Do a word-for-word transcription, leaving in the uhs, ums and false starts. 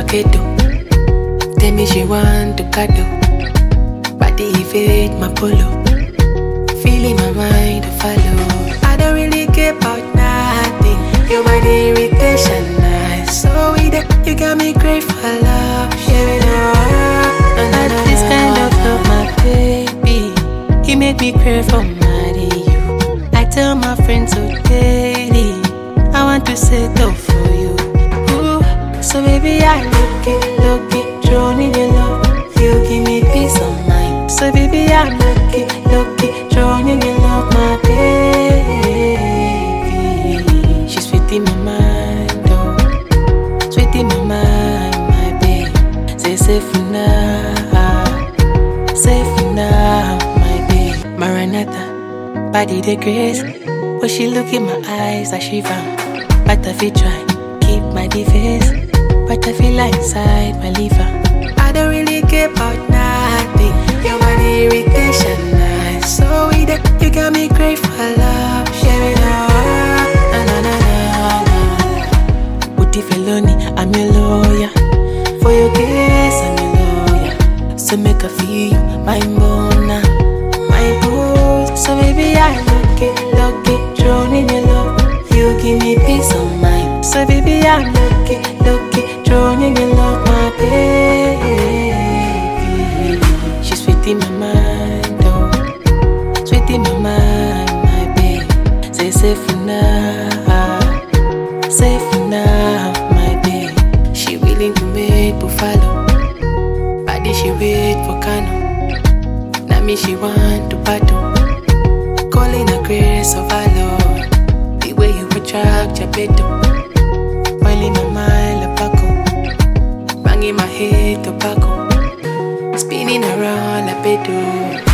vacato. Tell me she want to cuddle. Body evade my polo. Feeling my mind to follow. I don't really care about nothing. Your body irritation nice. So with it, you got me great for love. Share it all. And I know this kind of love, my baby. He make me crave for marry you. I tell my friends so daily, I want to settle for you. Ooh, so baby I look it, look it, drawn in your love. You give me peace of mind. So baby I look it, look it, drawn in your love, my baby. She's sweet in my mind, oh, sweet in my mind, my baby. Say safe for now, safe for now, my baby. Maranatha, body the grace. When she look in my eyes, I shiver. But I feel try, keep my defense. But I feel like inside my liver. I don't really care about nothing. Your body irritation nice. So with it, you got me great for love. Share it all. Na na na na na. Uti feloni, I'm your lawyer. For your case, I'm your lawyer. So make I feel you, my mona, my boo. So baby, I look it, look it, drawn in your love. You give me peace of mind. So baby, I'm lucky, lucky, drawn in your love, my baby. She's sweet in my mind, oh, sweet in my mind, my baby. Say safe for now, safe for now, my baby. She willing to make buffalo, body she wait for Kano. Now me she want to battle, calling a grace of our Lord. The way you attract your better. Whiling my mind like Paco, banging my head tobacco, spinning around like pedo.